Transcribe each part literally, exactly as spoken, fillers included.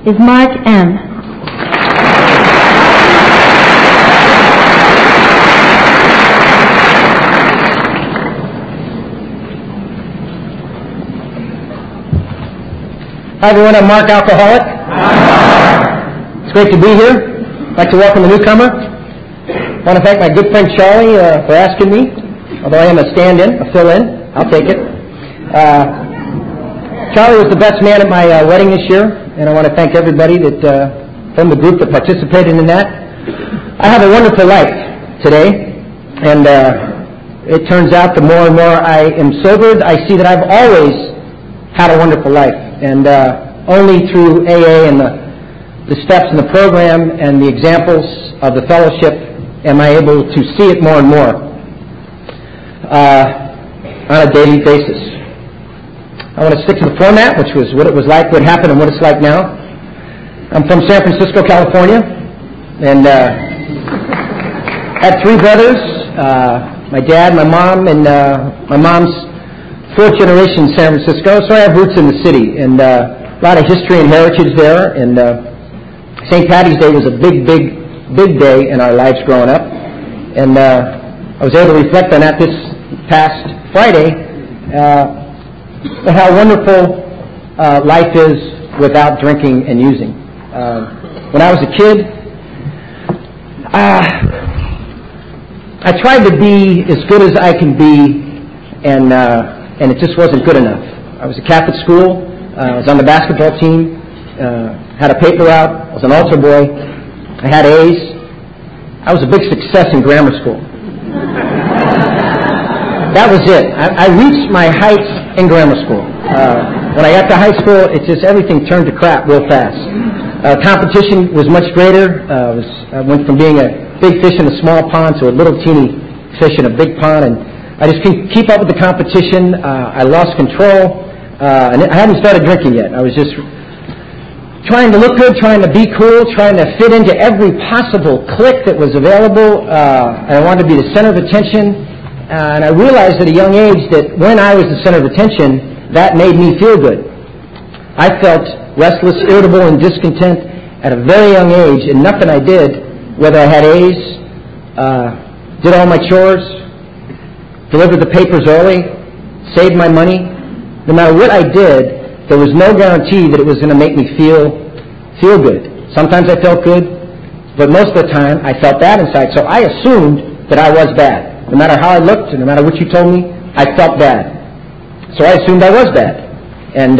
is Mark M. Hi everyone, I'm Mark Alcoholic. Hi. It's great to be here. I'd like to welcome the newcomer. I want to thank my good friend Charlie uh, for asking me, although I am a stand-in, a fill-in. I'll take it. Uh, Charlie was the best man at my uh, wedding this year, and I want to thank everybody that uh, from the group that participated in that. I have a wonderful life today, and uh, it turns out the more and more I am sobered, I see that I've always had a wonderful life. And uh, only through A A and the, the steps in the program and the examples of the fellowship am I able to see it more and more uh, on a daily basis. I want to stick to the format, which was what it was like, what happened, and what it's like now. I'm from San Francisco, California, and uh, had three brothers, uh, my dad, my mom, and uh, my mom's fourth generation in San Francisco, so I have roots in the city, and uh, a lot of history and heritage there, and uh, Saint Patty's Day was a big, big, big day in our lives growing up, and uh, I was able to reflect on that this past Friday, uh, how wonderful uh, life is without drinking and using. Uh, when I was a kid, uh, I tried to be as good as I can be, and uh, and it just wasn't good enough. I was at Catholic school, uh, I was on the basketball team, uh, had a paper route, I was an altar boy, I had A's. I was a big success in grammar school. That was it. I, I reached my heights in grammar school. Uh, when I got to high school, it just, everything turned to crap real fast. Uh, competition was much greater. Uh, was, I went from being a big fish in a small pond to a little teeny fish in a big pond, and I just couldn't keep up with the competition. Uh, I lost control, uh, and I hadn't started drinking yet. I was just trying to look good, trying to be cool, trying to fit into every possible clique that was available. Uh, I wanted to be the center of attention, uh, and I realized at a young age that when I was the center of attention, that made me feel good. I felt restless, irritable, and discontent at a very young age, and nothing I did, whether I had A's, uh, did all my chores, delivered the papers early, saved my money. No matter what I did, there was no guarantee that it was going to make me feel feel good. Sometimes I felt good, but most of the time I felt bad inside. So I assumed that I was bad. No matter how I looked, and no matter what you told me, I felt bad. So I assumed I was bad. And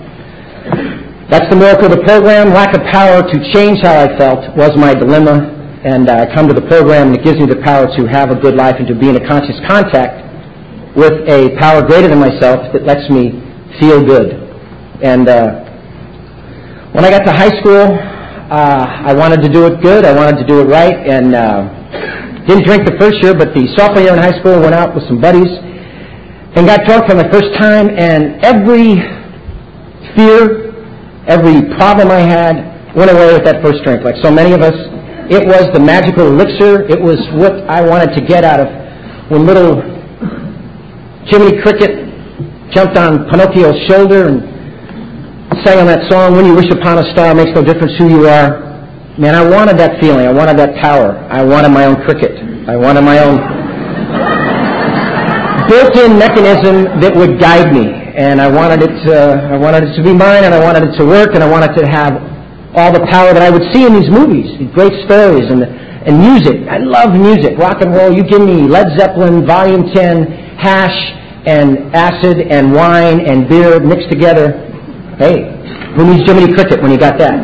uh, that's the miracle of the program. Lack of power to change how I felt was my dilemma. And uh, I come to the program, and it gives me the power to have a good life and to be in a conscious contact with a power greater than myself that lets me feel good. And uh, when I got to high school, uh, I wanted to do it good. I wanted to do it right, and uh, didn't drink the first year, but the sophomore year in high school, went out with some buddies and got drunk for my first time, and every fear, every problem I had went away with that first drink, like so many of us. It was the magical elixir. It was what I wanted to get out of when little Jiminy Cricket jumped on Pinocchio's shoulder and sang on that song, "When You Wish Upon a Star, Makes No Difference Who You Are." Man, I wanted that feeling. I wanted that power. I wanted my own cricket. I wanted my own built-in mechanism that would guide me. And I wanted it to, I wanted it to be mine, and I wanted it to work, and I wanted to have all the power that I would see in these movies, these great stories, and and music. I love music, rock and roll. You give me Led Zeppelin, Volume ten, hash, and acid, and wine, and beer mixed together. Hey, who needs Jiminy Cricket when you got that?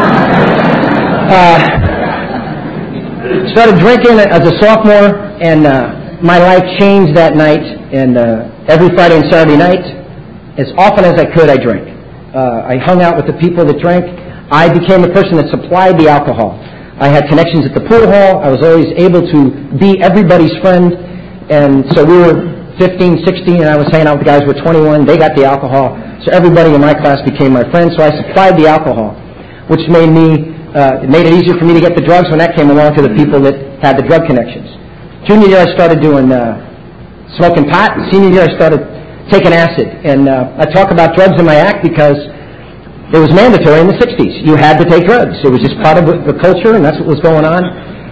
uh, started drinking as a sophomore, and uh, my life changed that night. And uh, every Friday and Saturday night, as often as I could, I drank. Uh, I hung out with the people that drank. I became the person that supplied the alcohol. I had connections at the pool hall. I was always able to be everybody's friend. And so we were fifteen, sixteen, and I was hanging out with the guys who were twenty-one. They got the alcohol. So everybody in my class became my friend. So I supplied the alcohol, which made me, uh, it made it easier for me to get the drugs when that came along to the people that had the drug connections. Junior year, I started doing uh, smoking pot. Senior year, I started taking acid. And uh, I talk about drugs in my act because It was mandatory in the sixties. You had to take drugs. It was just part of the culture, and that's what was going on.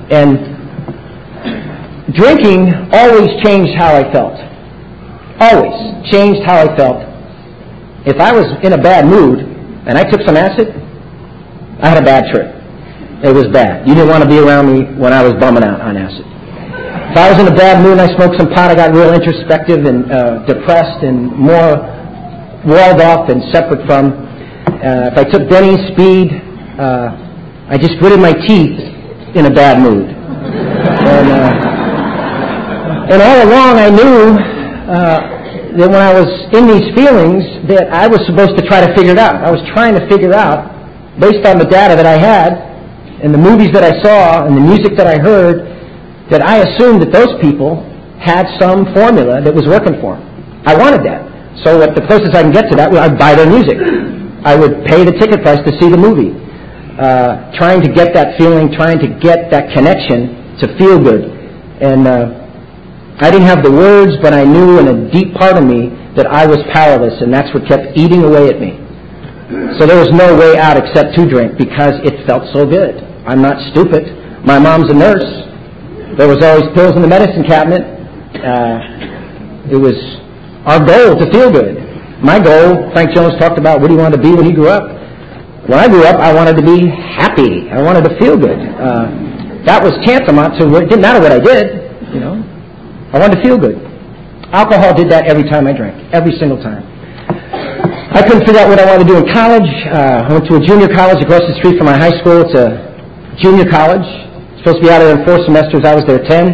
And drinking always changed how I felt. Always changed how I felt. If I was in a bad mood and I took some acid, I had a bad trip. It was bad. You didn't want to be around me when I was bumming out on acid. If I was in a bad mood and I smoked some pot, I got real introspective and uh, depressed and more walled off and separate from. Uh, if I took Denny's speed, uh, I just gritted my teeth in a bad mood. And, uh, and all along I knew uh, that when I was in these feelings that I was supposed to try to figure it out. I was trying to figure out, based on the data that I had and the movies that I saw and the music that I heard, that I assumed that those people had some formula that was working for them. I wanted that. So at the closest I can get to that, I'd buy their music. I would pay the ticket price to see the movie, uh, trying to get that feeling, trying to get that connection to feel good. And uh, I didn't have the words, but I knew in a deep part of me that I was powerless, and that's what kept eating away at me. So there was no way out except to drink because it felt so good. I'm not stupid. My mom's a nurse. There was always pills in the medicine cabinet. Uh, it was our goal to feel good. My goal, Frank Jones talked about what he wanted to be when he grew up. When I grew up, I wanted to be happy. I wanted to feel good. Uh, that was tantamount to, it didn't matter what I did, you know. I wanted to feel good. Alcohol did that every time I drank, every single time. I couldn't figure out what I wanted to do in college. Uh, I went to a junior college across the street from my high school. It's a junior college. Supposed to be out there in four semesters. I was there ten.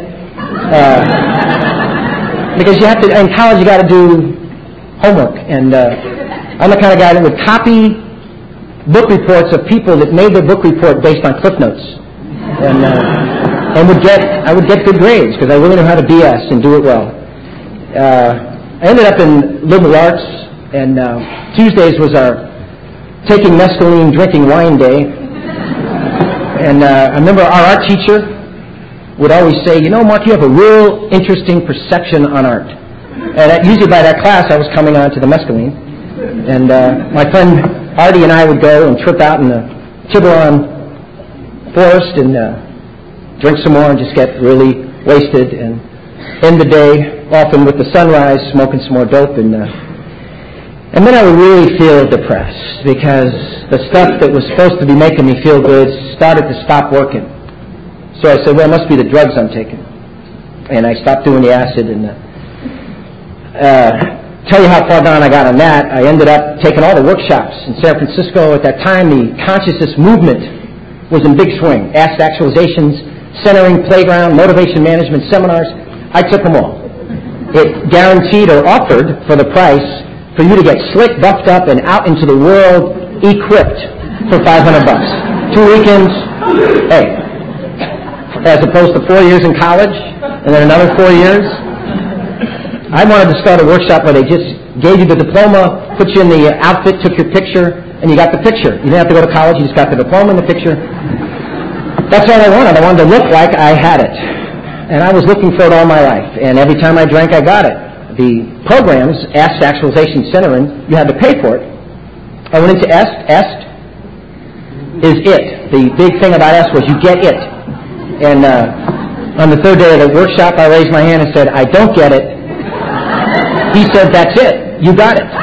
Uh, because you have to, in college you got to do homework, and uh, I'm the kind of guy that would copy book reports of people that made their book report based on Cliff Notes, and uh, and would get I would get good grades because I really knew how to B S and do it well. Uh, I ended up in liberal arts, and uh, Tuesdays was our taking mescaline, drinking wine day, and uh, I remember our art teacher would always say, "You know, Mark, you have a real interesting perception on art." And usually by that class, I was coming on to the mescaline. And uh, my friend Artie and I would go and trip out in the Tiburon forest and uh, drink some more and just get really wasted and end the day, often with the sunrise, smoking some more dope. And, uh, and then I would really feel depressed because the stuff that was supposed to be making me feel good started to stop working. So I said, well, it must be the drugs I'm taking. And I stopped doing the acid and the Uh, tell you how far down I got on that. I ended up taking all the workshops in San Francisco. At that time, the consciousness movement was in big swing. Asked actualizations, centering, playground, motivation management seminars. I took them all. It guaranteed or offered for the price for you to get slick, buffed up, and out into the world equipped for five hundred bucks. Two weekends, hey, as opposed to four years in college and then another four years. I wanted to start a workshop where they just gave you the diploma, put you in the outfit, took your picture, and you got the picture. You didn't have to go to college, you just got the diploma and the picture. That's all I wanted. I wanted to look like I had it. And I was looking for it all my life. And every time I drank, I got it. The programs, EST, Actualization Centering, you had to pay for it. I went into EST. EST is it. The big thing about EST was you get it. And uh, on the third day of the workshop, I raised my hand and said, I don't get it. He said, that's it. You got it.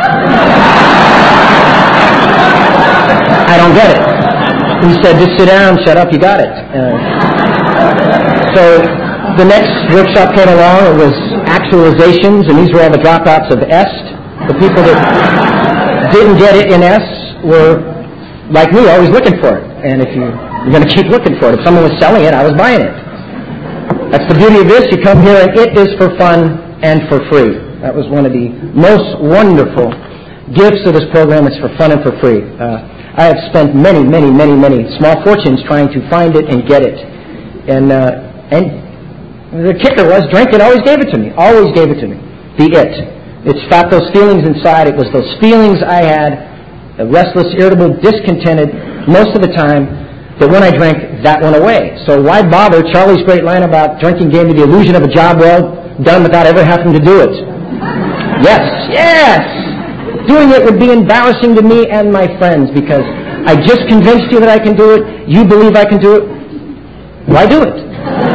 I don't get it. He said, just sit down, shut up, you got it. Uh, so the next workshop came along. It was actualizations, and these were all the dropouts of EST. The people that didn't get it in EST were, like me, always looking for it. And if you, you're going to keep looking for it. If someone was selling it, I was buying it. That's the beauty of this. You come here, and it is for fun and for free. That was one of the most wonderful gifts of this program. It's for fun and for free. Uh, I have spent many, many, many, many small fortunes trying to find it and get it. And uh, and the kicker was, drinking always gave it to me. Always gave it to me. The it. It stopped those feelings inside. It was those feelings I had, restless, irritable, discontented, most of the time, that when I drank, that went away. So why bother? Charlie's great line about drinking gave me the illusion of a job well done without ever having to do it. Yes, yes. doing it would be embarrassing to me and my friends because I just convinced you that I can do it. You believe I can do it. Why do it?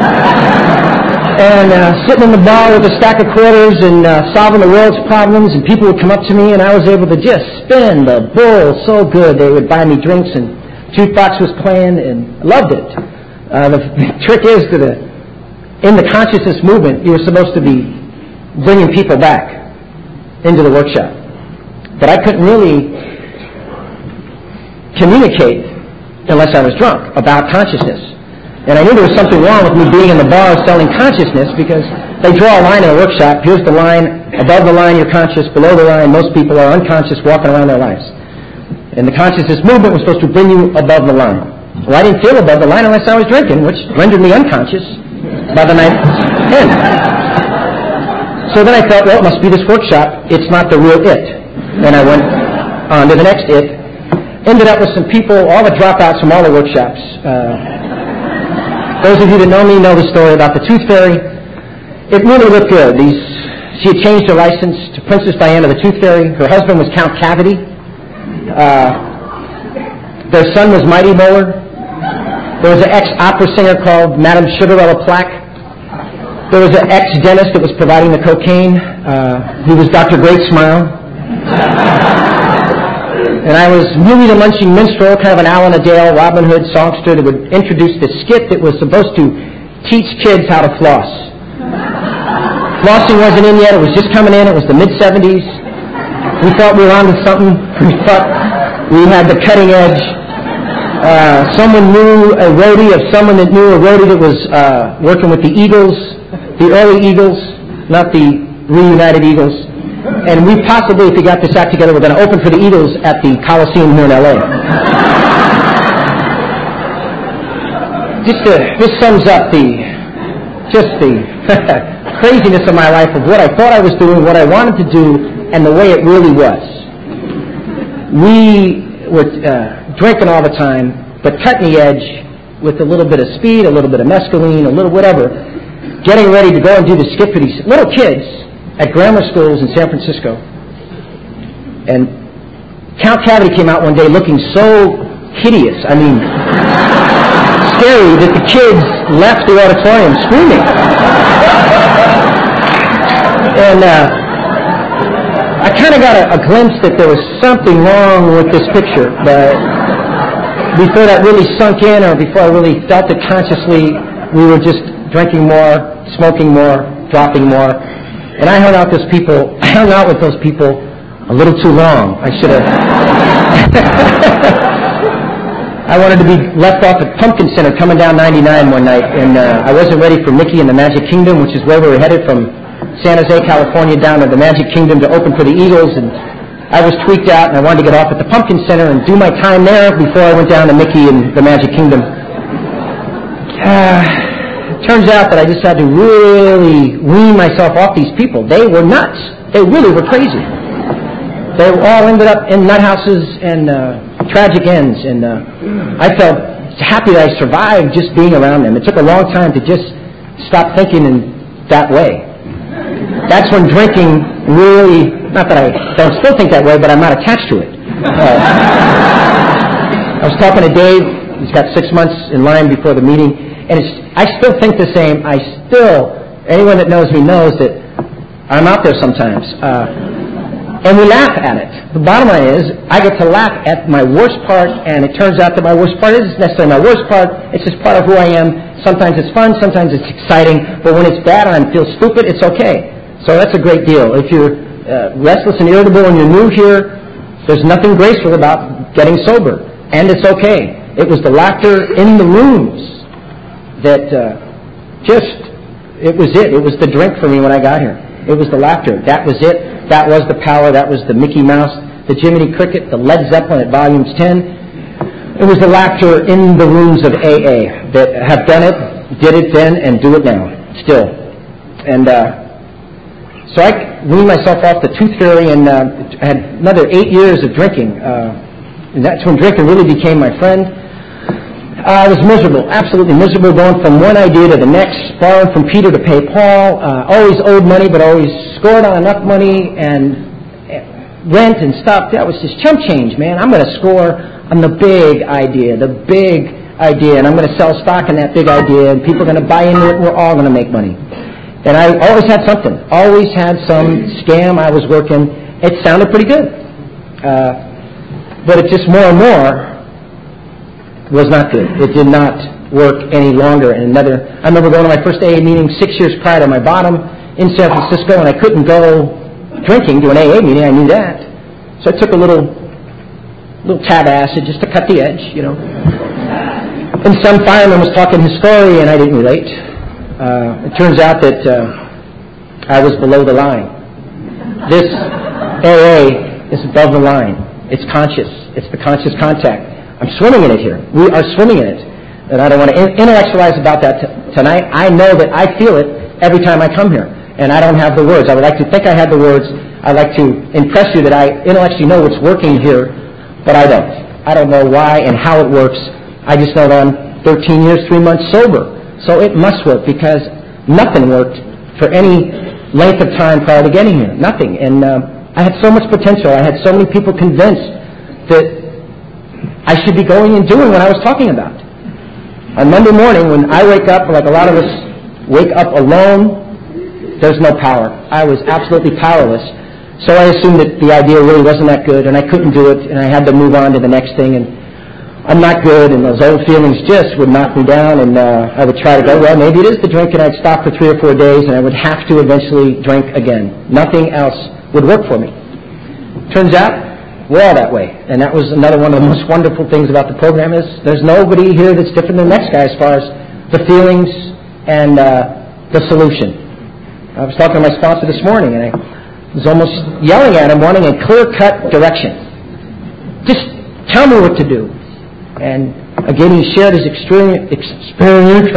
And uh, sitting in the bar with a stack of quarters and uh, solving the world's problems, and people would come up to me, and I was able to just spin the bull so good. They would buy me drinks, and jukebox was playing, and I loved it. Uh, the, the trick is that the, in the consciousness movement, you were supposed to be bringing people back into the workshop. But I couldn't really communicate unless I was drunk about consciousness. And I knew there was something wrong with me being in the bar selling consciousness because they draw a line in a workshop. Here's the line. Above the line, you're conscious. Below the line, most people are unconscious walking around their lives. And the consciousness movement was supposed to bring you above the line. Well, I didn't feel above the line unless I was drinking, which rendered me unconscious by the night end. So then I thought, well, it must be this workshop. It's not the real it. Then I went on to the next it. Ended up with some people, all the dropouts from all the workshops. Uh, those of you that know me know the story about the Tooth Fairy. It really looked good. These, she had changed her license to Princess Diana the Tooth Fairy. Her husband was Count Cavity. Uh, their son was Mighty Molar. There was an ex-opera singer called Madame Sugarella Plaque. There was an ex-dentist that was providing the cocaine. Uh, he was Doctor Great Smile. And I was Muley the Munching Minstrel, kind of an Alan Adale, Robin Hood songster that would introduce the skit that was supposed to teach kids how to floss. Flossing wasn't in yet. It was just coming in. It was the mid-seventies. We thought we were on to something. We thought we had the cutting edge. Uh, someone knew a roadie of someone that knew a roadie that was uh, working with the Eagles, the early Eagles, not the reunited Eagles. And we possibly, if we got this act together, we're going to open for the Eagles at the Coliseum here in L A. Just uh, this sums up the, just the craziness of my life of what I thought I was doing, what I wanted to do, and the way it really was. We were uh, drinking all the time, but cutting the edge with a little bit of speed, a little bit of mescaline, a little whatever, getting ready to go and do the skit for these little kids at grammar schools in San Francisco. And Count Cavity came out one day looking so hideous, I mean, scary, that the kids left the auditorium screaming. And uh, I kind of got a, a glimpse that there was something wrong with this picture, but before that really sunk in, or before I really felt it consciously, we were just drinking more, smoking more, dropping more. And I hung out with those people. I hung out with those people a little too long. I should have. I wanted to be left off at Pumpkin Center coming down ninety-nine one night, and uh, I wasn't ready for Mickey and the Magic Kingdom, which is where we were headed from San Jose, California, down to the Magic Kingdom to open for the Eagles. And I was tweaked out, and I wanted to get off at the Pumpkin Center and do my time there before I went down to Mickey and the Magic Kingdom. Uh, Turns out that I just had to really wean myself off these people. They were nuts. They really were crazy. They all ended up in nut houses and uh, tragic ends. And uh, I felt happy that I survived just being around them. It took a long time to just stop thinking in that way. That's when drinking really, not that I don't still think that way, but I'm not attached to it. Uh, I was talking to Dave. He's got six months in line before the meeting. And it's, I still think the same. I still, anyone that knows me knows that I'm out there sometimes. Uh, and we laugh at it. The bottom line is, I get to laugh at my worst part, and it turns out that my worst part isn't necessarily my worst part. It's just part of who I am. Sometimes it's fun, sometimes it's exciting. But when it's bad and I feel stupid, it's okay. So that's a great deal. If you're uh, restless and irritable and you're new here, there's nothing graceful about getting sober. And it's okay. It was the laughter in the rooms that uh, just, it was it. It was the drink for me when I got here. It was the laughter. That was it. That was the power. That was the Mickey Mouse, the Jiminy Cricket, the Led Zeppelin at Volumes ten. It was the laughter in the rooms of A A that have done it, did it then, and do it now, still. And uh, so I weaned myself off the Tooth Fairy and uh, had another eight years of drinking. Uh, and that's when drinking really became my friend. Uh, I was miserable, absolutely miserable, going from one idea to the next, borrowing from Peter to pay Paul, uh, always owed money, but always scored on enough money, and rent and stuff, that was just chump change, man. I'm going to score on the big idea, the big idea, and I'm going to sell stock in that big idea, and people are going to buy into it, and we're all going to make money. And I always had something, always had some scam I was working. It sounded pretty good. Uh, but it just more and more was not good. It did not work any longer. And another, I remember going to my first A A meeting six years prior to my bottom in San Francisco, and I couldn't go drinking to an A A meeting. I knew that. So I took a little, little tab acid just to cut the edge, you know. And some fireman was talking his story, and I didn't relate. Uh, it turns out that uh, I was below the line. This A A is above the line. It's conscious. It's the conscious contact. I'm swimming in it here. We are swimming in it. And I don't want to intellectualize about that t- tonight. I know that I feel it every time I come here. And I don't have the words. I would like to think I had the words. I'd like to impress you that I intellectually know what's working here, but I don't. I don't know why and how it works. I just know that I'm thirteen years, three months sober. So it must work because nothing worked for any length of time prior to getting here. Nothing. And uh, I had so much potential. I had so many people convinced that I should be going and doing what I was talking about. On Monday morning, when I wake up, like a lot of us wake up alone, there's no power. I was absolutely powerless. So I assumed that the idea really wasn't that good, and I couldn't do it, and I had to move on to the next thing. And I'm not good, and those old feelings just would knock me down, and uh, I would try to go, well, maybe it is the drink, and I'd stop for three or four days, and I would have to eventually drink again. Nothing else would work for me. Turns out, we're all that way. And that was another one of the most wonderful things about the program is there's nobody here that's different than the next guy as far as the feelings and uh, the solution. I was talking to my sponsor this morning, and I was almost yelling at him, wanting a clear-cut direction. Just tell me what to do. And again, he shared his experience. experience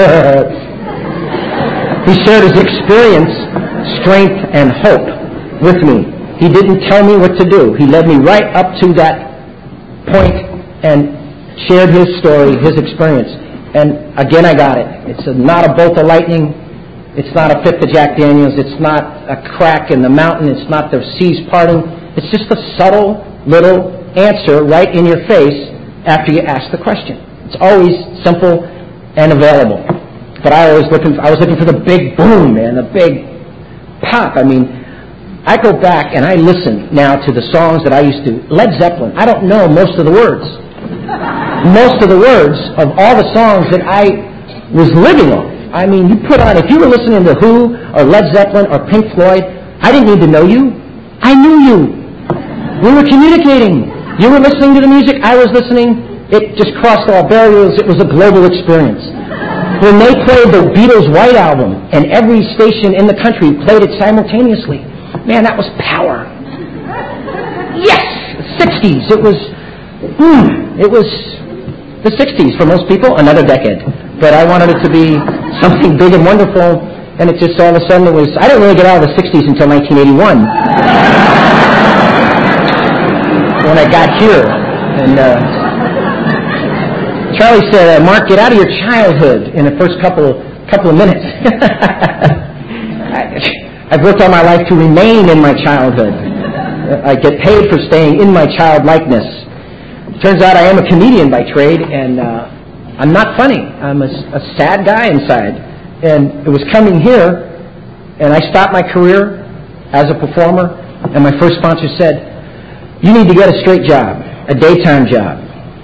he shared his experience, strength, and hope with me. He didn't tell me what to do. He led me right up to that point and shared his story, his experience. And again, I got it. It's a, not a bolt of lightning. It's not a fifth of Jack Daniels. It's not a crack in the mountain. It's not the seas parting. It's just a subtle little answer right in your face after you ask the question. It's always simple and available. But I was looking. I was looking for the big boom, man, the big pop. I mean. I go back and I listen now to the songs that I used to. Led Zeppelin, I don't know most of the words. Most of the words of all the songs that I was living on. I mean, you put on, if you were listening to Who or Led Zeppelin or Pink Floyd, I didn't need to know you. I knew you. We were communicating. You were listening to the music, I was listening. It just crossed all barriers. It was a global experience. When they played the Beatles' White Album and every station in the country played it simultaneously, man, that was power. Yes! sixties. It was, boom. It was the sixties for most people, another decade. But I wanted it to be something big and wonderful, and it just all of a sudden it was, I didn't really get out of the sixties until nineteen eighty-one. When I got here. And uh, Charlie said, uh, Mark, get out of your childhood in the first couple, couple of minutes. I, I've worked all my life to remain in my childhood. I get paid for staying in my childlikeness. Turns out I am a comedian by trade, and uh, I'm not funny. I'm a, a sad guy inside. And it was coming here, and I stopped my career as a performer, and my first sponsor said, you need to get a straight job, a daytime job.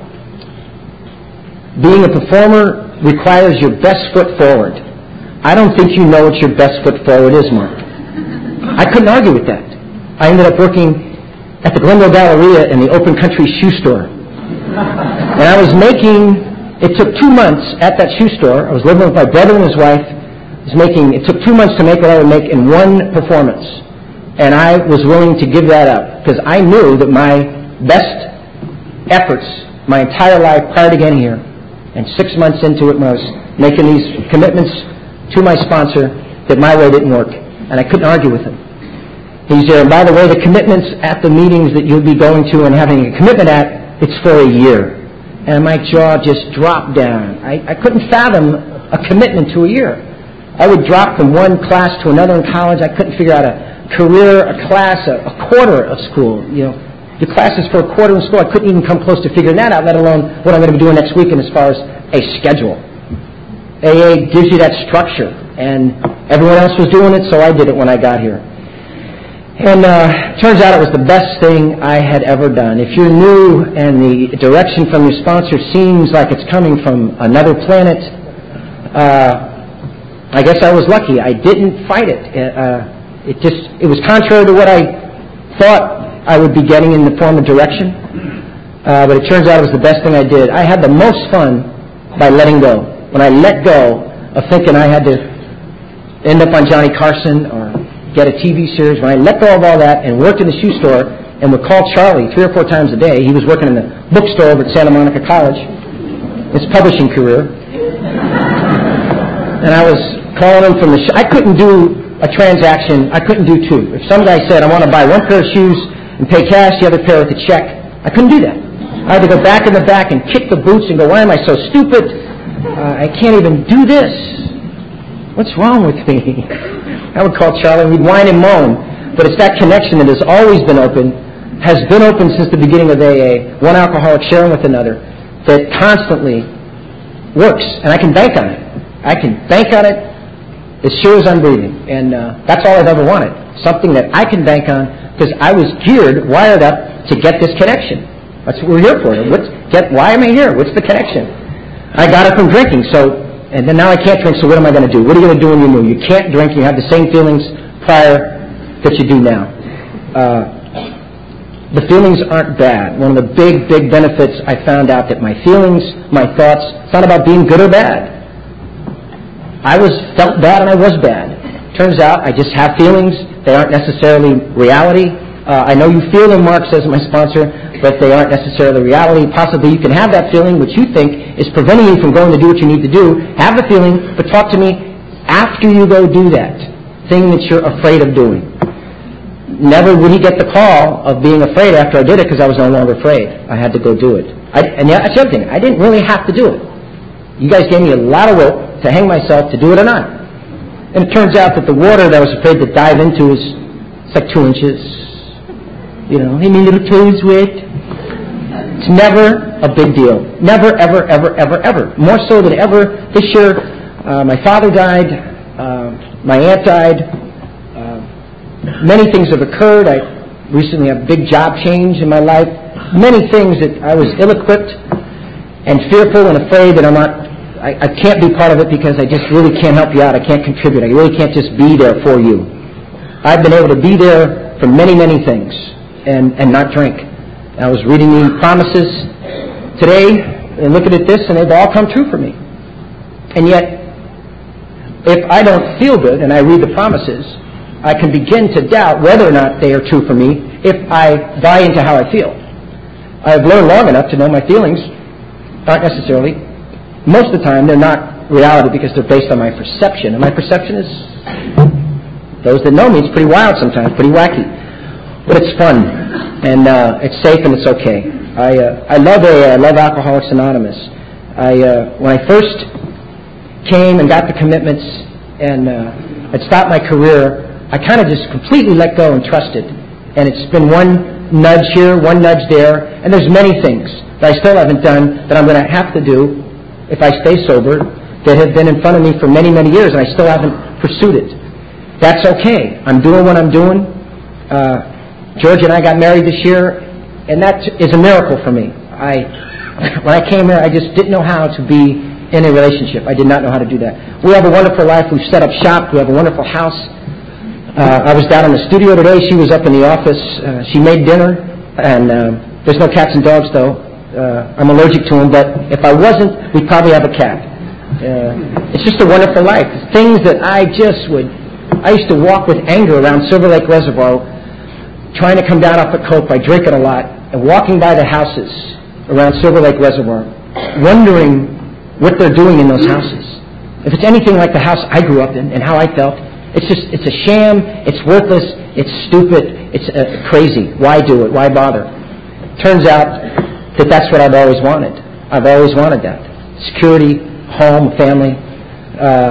Being a performer requires your best foot forward. I don't think you know what your best foot forward is, Mark. I couldn't argue with that. I ended up working at the Glendale Galleria in the Open Country shoe store. And I was making, it took two months at that shoe store. I was living with my brother and his wife. I was making, it took two months to make what I would make in one performance. And I was willing to give that up because I knew that my best efforts, my entire life prior to getting here, and six months into it when I was making these commitments to my sponsor, that my way didn't work. And I couldn't argue with him. He's there, and by the way, the commitments at the meetings that you'll be going to and having a commitment at, it's for a year. And my jaw just dropped down. I, I couldn't fathom a commitment to a year. I would drop from one class to another in college. I couldn't figure out a career, a class, a, a quarter of school. You know, the classes for a quarter in school, I couldn't even come close to figuring that out, let alone what I'm going to be doing next weekend as far as a schedule. A A gives you that structure, and everyone else was doing it, so I did it when I got here. And uh, turns out it was the best thing I had ever done. If you're new and the direction from your sponsor seems like it's coming from another planet, uh, I guess I was lucky. I didn't fight it. Uh, it just it was contrary to what I thought I would be getting in the form of direction. Uh, but it turns out it was the best thing I did. I had the most fun by letting go. When I let go of thinking I had to end up on Johnny Carson or get a T V series, when I let go of all that and worked in the shoe store and would call Charlie three or four times a day. He was working in the bookstore over at Santa Monica College, his publishing career. And I was calling him from the sh- I couldn't do a transaction. I couldn't do two. If some guy said, I want to buy one pair of shoes and pay cash, the other pair with a check, I couldn't do that. I had to go back in the back and kick the boots and go, why am I so stupid? Uh, I can't even do this. What's wrong with me? I would call Charlie, and we'd whine and moan. But it's that connection that has always been open, has been open since the beginning of A A, one alcoholic sharing with another, that constantly works. And I can bank on it. I can bank on it as sure as I'm breathing. And uh, that's all I've ever wanted. Something that I can bank on because I was geared, wired up to get this connection. That's what we're here for. What's, get, why am I here? What's the connection? I got it from drinking, so... And then now I can't drink, so what am I going to do? What are you going to do when you're new? You can't drink. You have the same feelings prior that you do now. Uh, the feelings aren't bad. One of the big, big benefits, I found out that my feelings, my thoughts, it's not about being good or bad. I was felt bad and I was bad. Turns out I just have feelings. They aren't necessarily reality. Uh, I know you feel them, Mark says, my sponsor, but they aren't necessarily reality. Possibly you can have that feeling, which you think is preventing you from going to do what you need to do. Have the feeling, but talk to me after you go do that thing that you're afraid of doing. Never would he get the call of being afraid after I did it because I was no longer afraid. I had to go do it. I, and that's the other thing. I didn't really have to do it. You guys gave me a lot of rope to hang myself to do it or not. And it turns out that the water that I was afraid to dive into is it's like two inches. You know, hey, my little toes wet. It's never a big deal. Never, ever, ever, ever, ever. More so than ever. This year, uh, my father died. Uh, my aunt died. Uh, many things have occurred. I recently had a big job change in my life. Many things that I was ill-equipped and fearful and afraid that I'm not, I, I can't be part of it because I just really can't help you out. I can't contribute. I really can't just be there for you. I've been able to be there for many, many things. And, and not drink. I was reading the promises today and looking at this, and they've all come true for me. And yet, if I don't feel good and I read the promises, I can begin to doubt whether or not they are true for me if I buy into how I feel. I've learned long enough to know my feelings aren't necessarily, most of the time, they're not reality because they're based on my perception. And my perception is, those that know me, it's pretty wild sometimes, pretty wacky. But it's fun, and uh, it's safe, and it's okay. I uh, I love A A. I love Alcoholics Anonymous. I uh, when I first came and got the commitments and uh, had stopped my career, I kind of just completely let go and trusted. And it's been one nudge here, one nudge there, and there's many things that I still haven't done that I'm going to have to do if I stay sober that have been in front of me for many, many years, and I still haven't pursued it. That's okay. I'm doing what I'm doing. Uh, George and I got married this year, and that is a miracle for me. I, when I came here, I just didn't know how to be in a relationship. I did not know how to do that. We have a wonderful life. We've set up shop. We have a wonderful house. Uh, I was down in the studio today. She was up in the office. Uh, she made dinner, and uh, there's no cats and dogs, though. Uh, I'm allergic to them, but if I wasn't, we'd probably have a cat. Uh, it's just a wonderful life. Things that I just would... I used to walk with anger around Silver Lake Reservoir, trying to come down off the coke by drinking a lot, and walking by the houses around Silver Lake Reservoir, wondering what they're doing in those houses. If it's anything like the house I grew up in and how I felt, it's just, it's a sham, it's worthless, it's stupid, it's uh, crazy. Why do it? Why bother? Turns out that that's what I've always wanted. I've always wanted that. Security, home, family. Uh,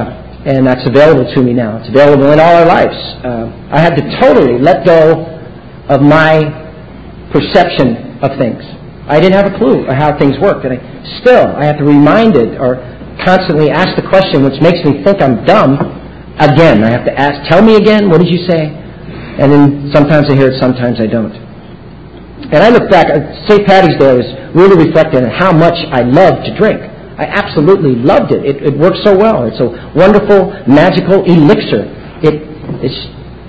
And that's available to me now. It's available in all our lives. Uh, I had to totally let go of my perception of things. I didn't have a clue of how things worked. And I, still, I have to remind it or constantly ask the question, which makes me think I'm dumb, again. I have to ask, tell me again, what did you say? And then sometimes I hear it, sometimes I don't. And I look back, Saint Paddy's Day was really reflecting on how much I loved to drink. I absolutely loved it. It, it works so well. It's a wonderful, magical elixir. It, it's,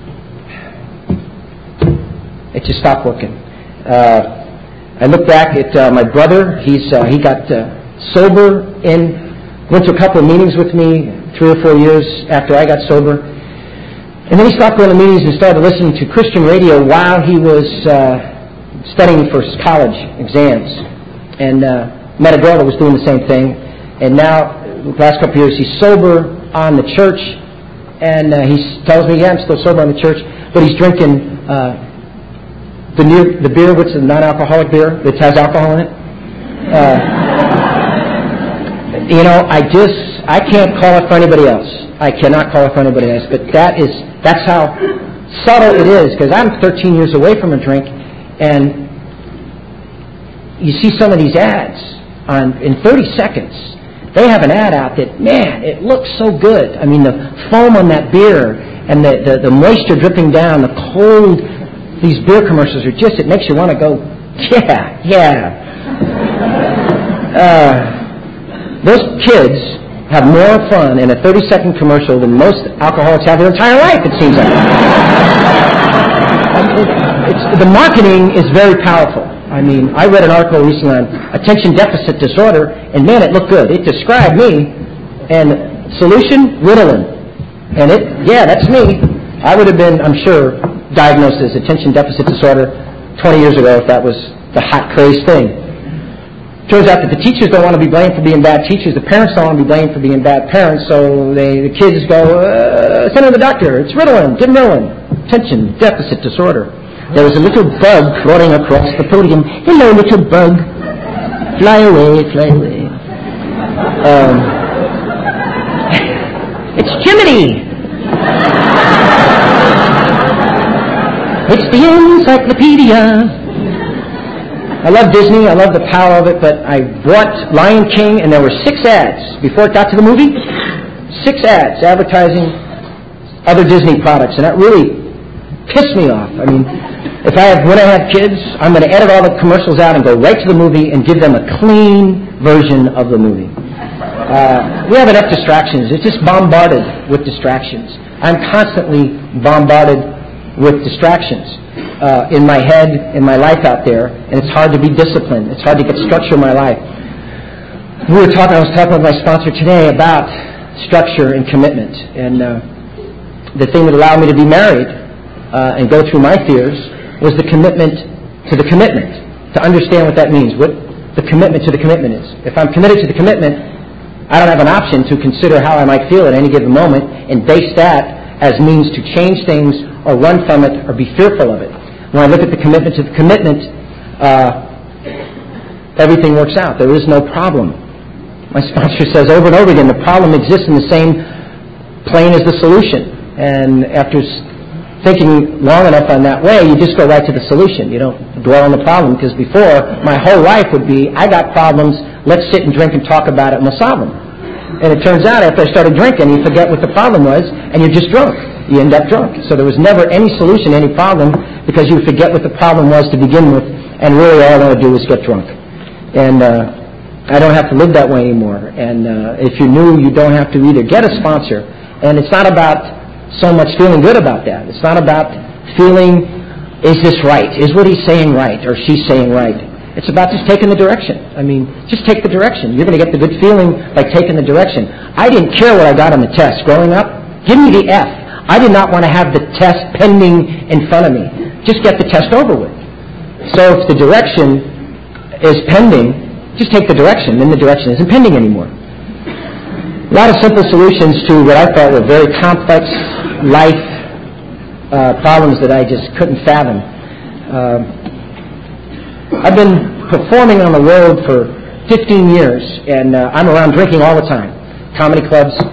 it just stopped working. Uh, I look back at uh, my brother. He's uh, he got uh, sober in, went to a couple of meetings with me three or four years after I got sober. And then he stopped going to meetings and started listening to Christian radio while he was uh, studying for college exams. And uh, met a girl that was doing the same thing. And now, the last couple of years, he's sober on the church. And uh, he tells me, yeah, I'm still sober on the church. But he's drinking uh, the new, the beer, which is a non-alcoholic beer that has alcohol in it. Uh, you know, I just, I can't call it for anybody else. I cannot call it for anybody else. But that is, that's how subtle it is. Because I'm thirteen years away from a drink. And you see some of these ads on in thirty seconds. They have an ad out that, man, it looks so good. I mean, the foam on that beer and the, the, the moisture dripping down, the cold, these beer commercials are just, it makes you want to go, yeah, yeah. Uh, those kids have more fun in a thirty-second commercial than most alcoholics have their entire life, it seems like. It's, the marketing is very powerful. I mean, I read an article recently on attention deficit disorder, and man, it looked good. It described me, and solution, Ritalin. And it, yeah, that's me. I would have been, I'm sure, diagnosed as attention deficit disorder twenty years ago if that was the hot, craze thing. Turns out that the teachers don't want to be blamed for being bad teachers. The parents don't want to be blamed for being bad parents, so they, the kids go, uh, send him to the doctor. It's Ritalin. Give him Ritalin. Attention deficit disorder. There was a little bug floating across the podium. Hello, little bug. Fly away, fly away. Um, it's Jiminy. It's the encyclopedia. I love Disney. I love the power of it, but I bought Lion King, and there were six ads before it got to the movie. Six ads advertising other Disney products, and that really pissed me off. I mean, if I have, when I have kids, I'm going to edit all the commercials out and go right to the movie and give them a clean version of the movie. Uh, we have enough distractions. It's just bombarded with distractions. I'm constantly bombarded with distractions uh, in my head, in my life out there, and it's hard to be disciplined. It's hard to get structure in my life. We were talking. I was talking with my sponsor today about structure and commitment, and uh, the thing that allowed me to be married uh, and go through my fears was the commitment to the commitment, to understand what that means, what the commitment to the commitment is. If I'm committed to the commitment, I don't have an option to consider how I might feel at any given moment and base that as means to change things or run from it or be fearful of it. When I look at the commitment to the commitment, uh, everything works out. There is no problem. My sponsor says over and over again, the problem exists in the same plane as the solution. And after thinking long enough on that way, you just go right to the solution. You don't dwell on the problem, because before, my whole life would be, I got problems, let's sit and drink and talk about it and we'll solve them. And it turns out after I started drinking, you forget what the problem was and you're just drunk. You end up drunk. So there was never any solution to any problem because you forget what the problem was to begin with, and really all I want to do is get drunk. And uh, I don't have to live that way anymore. And uh, if you're new, you don't have to either get a sponsor. And it's not about so much feeling good about that. It's not about feeling, is this right? Is what he's saying right or she's saying right? It's about just taking the direction. I mean, just take the direction. You're going to get the good feeling by taking the direction. I didn't care what I got on the test growing up. Give me the F. I did not want to have the test pending in front of me. Just get the test over with. So if the direction is pending, just take the direction. Then the direction isn't pending anymore. A lot of simple solutions to what I thought were very complex life uh, problems that I just couldn't fathom. Uh, I've been performing on the road for fifteen years, and uh, I'm around drinking all the time. Comedy clubs,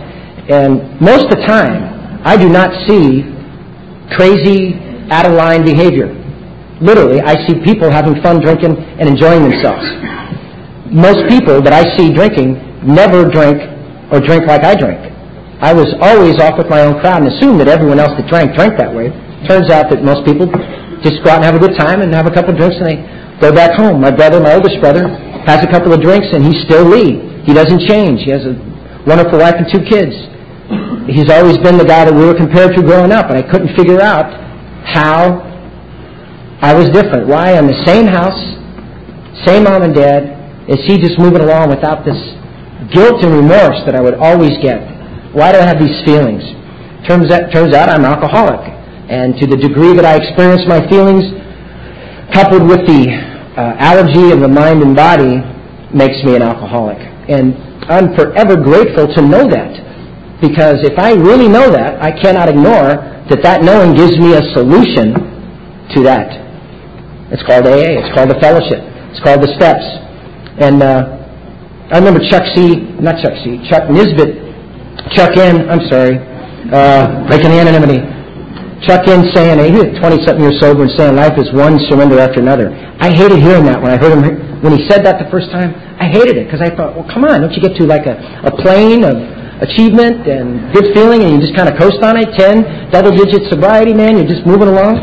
And most of the time, I do not see crazy, out-of-line behavior. Literally, I see people having fun drinking and enjoying themselves. Most people that I see drinking never drink or drink like I drink. I was always off with my own crowd and assumed that everyone else that drank drank that way. Turns out that most people just go out and have a good time and have a couple of drinks and they go back home. My brother, my oldest brother, has a couple of drinks and he's still Lee. He doesn't change. He has a wonderful wife and two kids. He's always been the guy that we were compared to growing up, and I couldn't figure out how I was different. Why in the same house, same mom and dad, is he just moving along without this guilt and remorse that I would always get? Why do I have these feelings? Turns out, turns out I'm alcoholic. And to the degree that I experience my feelings, coupled with the uh, allergy of the mind and body, makes me an alcoholic. And I'm forever grateful to know that. Because if I really know that, I cannot ignore that that knowing gives me a solution to that. It's called A A. It's called the fellowship. It's called the steps. And uh, I remember Chuck C., not Chuck C., Chuck Nisbet, Chuck N., I'm sorry, uh, breaking the anonymity. Chuck N. saying, he was twenty-something years sober and saying life is one surrender after another. I hated hearing that when I heard him, when he said that the first time. I hated it because I thought, well, come on, don't you get to like a, a plane of achievement and good feeling and you just kind of coast on it? ten, double-digit sobriety, man, you're just moving along?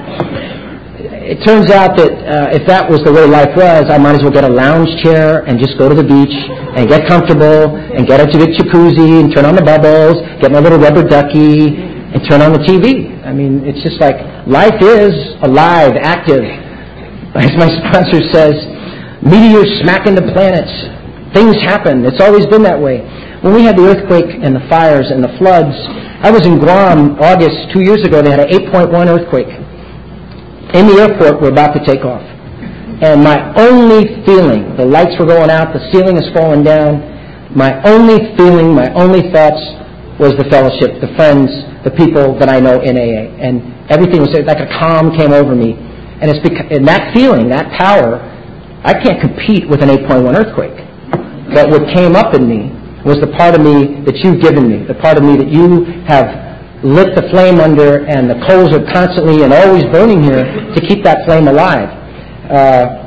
It turns out that uh, if that was the way life was, I might as well get a lounge chair and just go to the beach and get comfortable and get a big jacuzzi and turn on the bubbles, get my little rubber ducky and turn on the T V. I mean, it's just like life is alive, active. As my sponsor says, meteors smack into planets. Things happen. It's always been that way. When we had the earthquake and the fires and the floods, I was in Guam August two years ago. They had an eight point one earthquake. In the airport, we're about to take off. And my only feeling, the lights were going out, the ceiling is falling down, my only feeling, my only thoughts was the fellowship, the friends, the people that I know in A A. And everything was like a calm came over me. And it's because, and that feeling, that power, I can't compete with an eight point one earthquake. But what came up in me was the part of me that you've given me, the part of me that you have lit the flame under, and the coals are constantly and always burning here to keep that flame alive. Uh,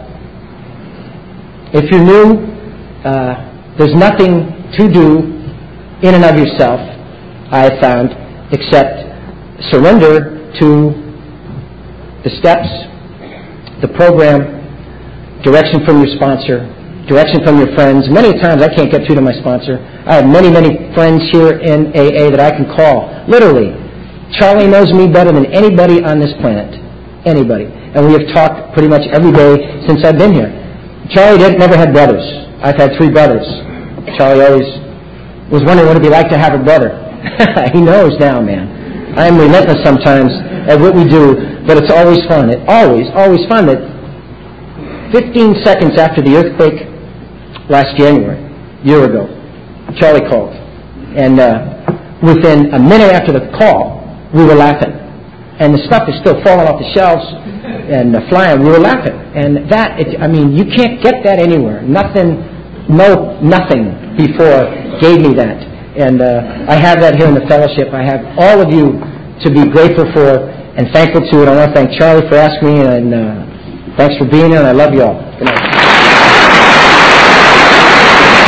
if you're new, uh, there's nothing to do in and of yourself, I have found, except surrender to the steps, the program, direction from your sponsor, direction from your friends. Many times I can't get through to my sponsor. I have many, many friends here in A A that I can call. Literally, Charlie knows me better than anybody on this planet. Anybody. And we have talked pretty much every day since I've been here. Charlie didn't, never had brothers. I've had three brothers. Charlie always was wondering what it would be like to have a brother. He knows now, man. I am relentless sometimes at what we do, but it's always fun. It always, always fun that fifteen seconds after the earthquake last January, a year ago, Charlie called. And uh, within a minute after the call, we were laughing. And the stuff is still falling off the shelves and uh, flying. We were laughing. And that, it, I mean, you can't get that anywhere. Nothing, no, nothing before gave me that. And uh, I have that here in the fellowship. I have all of you to be grateful for and thankful to. And I want to thank Charlie for asking me, and uh, thanks for being here, and I love you all. Good night.